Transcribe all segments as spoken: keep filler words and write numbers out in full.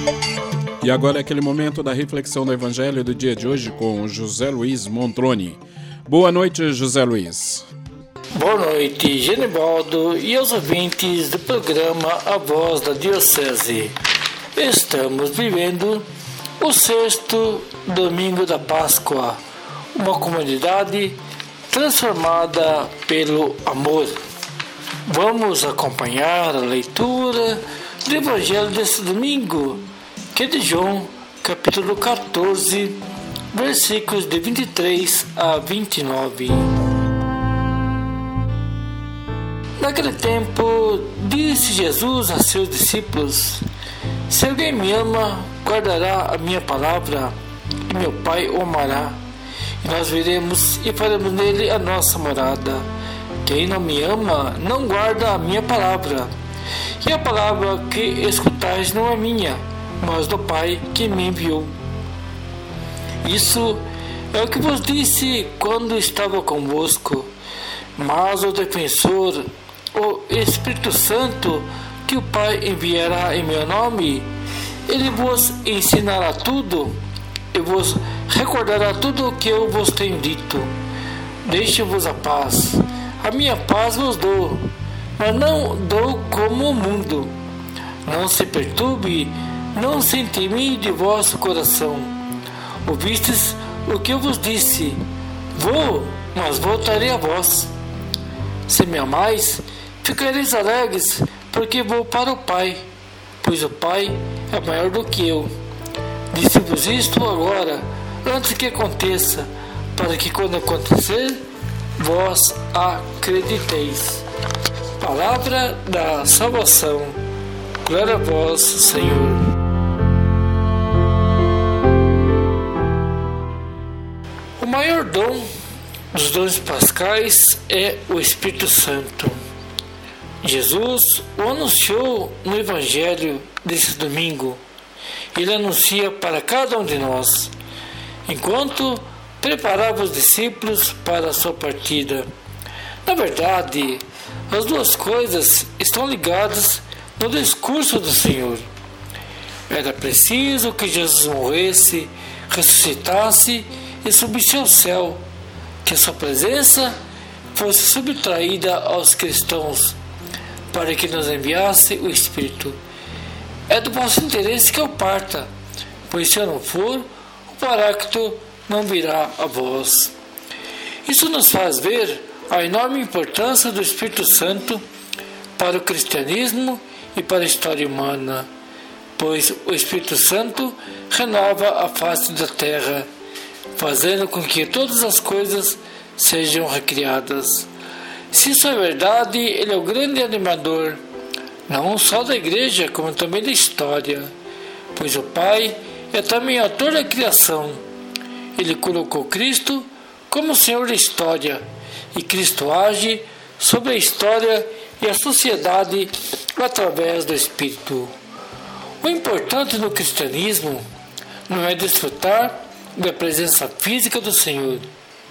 E agora é aquele momento da reflexão do Evangelho do dia de hoje com José Luiz Montroni. Boa noite, José Luiz. Boa noite, Genibaldo e aos ouvintes do programa A Voz da Diocese. Estamos vivendo o sexto domingo da Páscoa, uma comunidade transformada pelo amor. Vamos acompanhar a leitura do Evangelho deste domingo, que é de João, capítulo catorze, versículos de vinte e três a vinte e nove. Naquele tempo, disse Jesus a seus discípulos: Se alguém me ama, guardará a minha palavra, e meu Pai o amará, e nós viremos e faremos nele a nossa morada. Quem não me ama, não guarda a minha palavra, e a palavra que escutais não é minha, mas do Pai que me enviou. Isso é o que vos disse quando estava convosco, mas o defensor, o Espírito Santo, que o Pai enviará em meu nome, ele vos ensinará tudo e vos recordará tudo o que eu vos tenho dito. Deixe-vos a paz, a minha paz vos dou, mas não dou como o mundo. Não se perturbe, não se intimide vosso coração. Ouvistes o que eu vos disse: vou, mas voltarei a vós. Se me amais, ficareis alegres, porque vou para o Pai, pois o Pai é maior do que eu. Disse-vos isto agora, antes que aconteça, para que quando acontecer, vós acrediteis. Palavra da salvação. Glória a vós, Senhor. O maior dom dos dons pascais é o Espírito Santo. Jesus o anunciou no Evangelho desse domingo. Ele anuncia para cada um de nós, enquanto preparava os discípulos para a sua partida. Na verdade, as duas coisas estão ligadas no discurso do Senhor. Era preciso que Jesus morresse, ressuscitasse e subisse ao céu, que a sua presença fosse subtraída aos cristãos, para que nos enviasse o Espírito. É do vosso interesse que eu parta, pois se eu não for, o Paráclito não virá a vós. Isso nos faz ver a enorme importância do Espírito Santo para o cristianismo e para a história humana, pois o Espírito Santo renova a face da terra, fazendo com que todas as coisas sejam recriadas. Se isso é verdade, ele é o grande animador, não só da igreja, como também da história, pois o Pai é também autor da criação. Ele colocou Cristo como Senhor da história, e Cristo age sobre a história e a sociedade através do Espírito. O importante no cristianismo não é desfrutar da presença física do Senhor,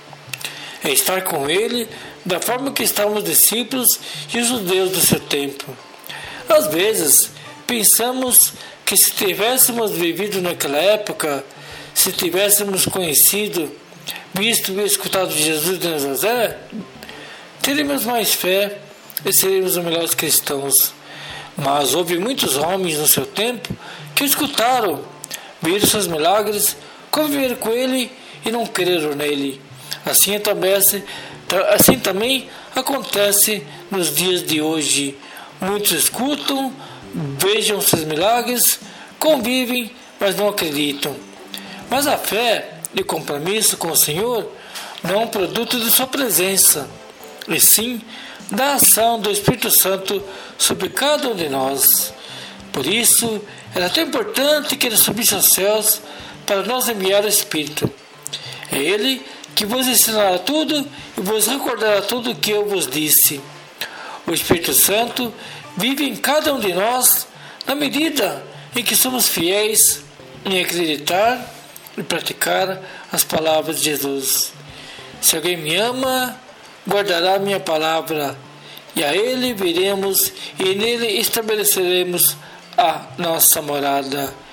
é estar com Ele da forma que estavam os discípulos e os judeus do seu tempo. Às vezes, pensamos que se tivéssemos vivido naquela época, se tivéssemos conhecido, visto e escutado Jesus de Nazaré, teríamos mais fé e seríamos os melhores cristãos. Mas houve muitos homens no seu tempo que escutaram, viram seus milagres, conviveram com Ele e não creram nele. Assim também, assim também acontece nos dias de hoje. Muitos escutam, vejam seus milagres, convivem, mas não acreditam. Mas a fé e compromisso com o Senhor não é um produto de sua presença, e sim da ação do Espírito Santo sobre cada um de nós. Por isso, era tão importante que Ele subisse aos céus para nos enviar o Espírito. É Ele que vos ensinará tudo e vos recordará tudo o que eu vos disse. O Espírito Santo vive em cada um de nós na medida em que somos fiéis em acreditar e praticar as palavras de Jesus. Se alguém me ama, guardará a minha palavra, e a Ele viremos e nele estabeleceremos a nossa morada.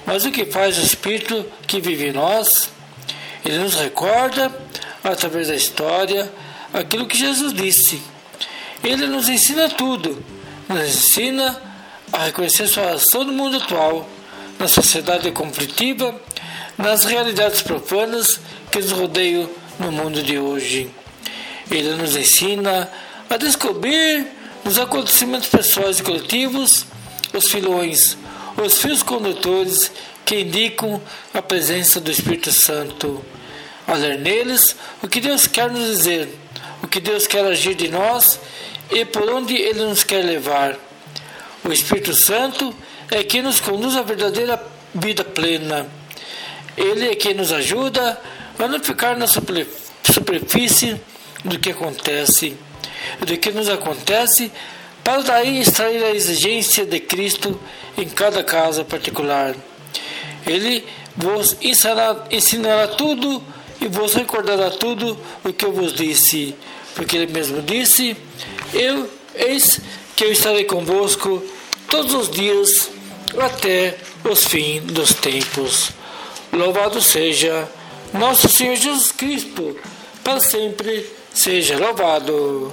Mas o que faz o Espírito que vive em nós? Ele nos recorda, através da história, aquilo que Jesus disse. Ele nos ensina tudo. Nos ensina a reconhecer sua ação no mundo atual, na sociedade conflitiva, nas realidades profanas que nos rodeiam no mundo de hoje. Ele nos ensina a descobrir nos acontecimentos pessoais e coletivos os filões, os fios condutores que indicam a presença do Espírito Santo. A ler neles o que Deus quer nos dizer, o que Deus quer agir de nós e por onde Ele nos quer levar. O Espírito Santo é quem nos conduz à verdadeira vida plena. Ele é quem nos ajuda a não ficar na superfície do que acontece, do que nos acontece, para daí extrair a exigência de Cristo em cada caso particular. Ele vos ensinará, ensinará tudo e vos recordará tudo o que eu vos disse, porque Ele mesmo disse: Eu, eis que eu estarei convosco todos os dias até os fins dos tempos. Louvado seja nosso Senhor Jesus Cristo, para sempre seja louvado.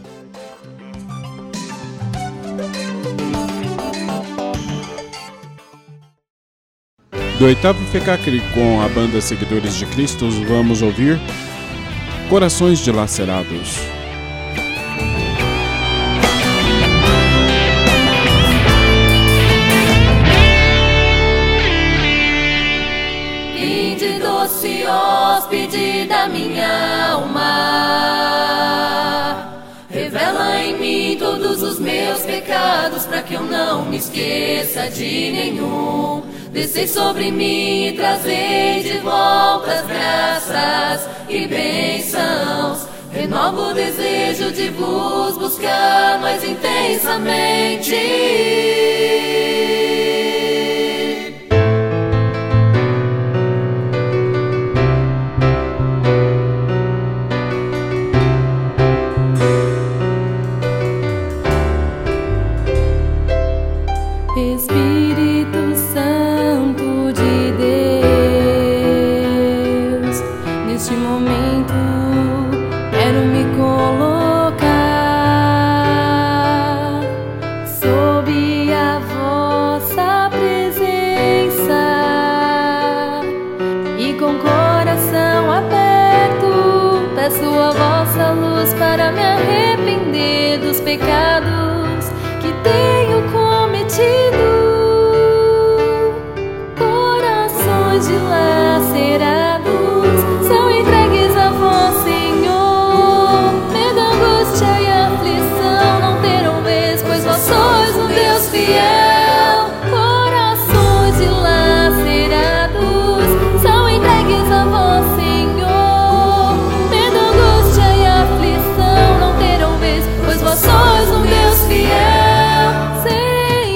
Do oitavo FECACRI com a banda Seguidores de Cristo, vamos ouvir Corações Dilacerados. Vinde, doce hóspede da minha alma, revela em mim todos os meus pecados, para que eu não me esqueça de nenhum. Descei sobre mim e trazei de volta as graças e bênçãos. Renovo o desejo de vos buscar mais intensamente. Espírito Santo de Deus, neste momento quero me colocar sob a vossa presença e com coração aberto peço a vossa luz para me arrepender dos pecados que tenho cometido. Dilacerados são entregues a vós, Senhor. Medo, angústia e aflição não terão vez, pois vós sois um Deus fiel. Corações dilacerados são entregues a vós, Senhor. Medo, angústia e aflição não terão vez, pois vós sois um Deus fiel, Senhor.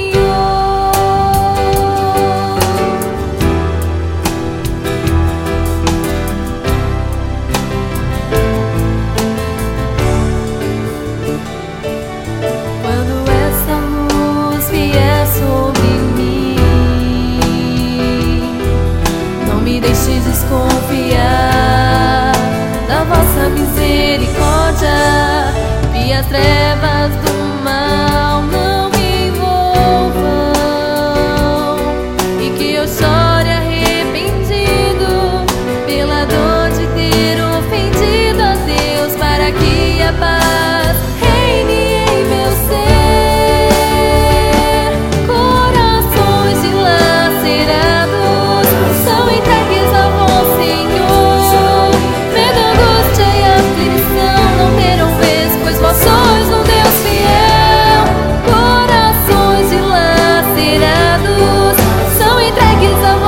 Desconfiar da vossa misericórdia, e as trevas do mal não me envolvam, e que eu chore arrependido pela dor de ter ofendido a Deus, para que a paz reine em meu ser. Corações dilacerados são entregues a vós, Senhor. Medo, angústia e aflição não terão vez, pois vós sois um Deus fiel. Corações dilacerados são entregues a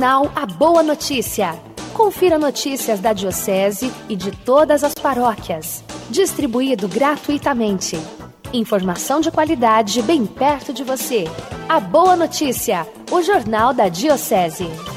Jornal A Boa Notícia. Confira notícias da Diocese e de todas as paróquias. Distribuído gratuitamente. Informação de qualidade bem perto de você. A Boa Notícia, o Jornal da Diocese.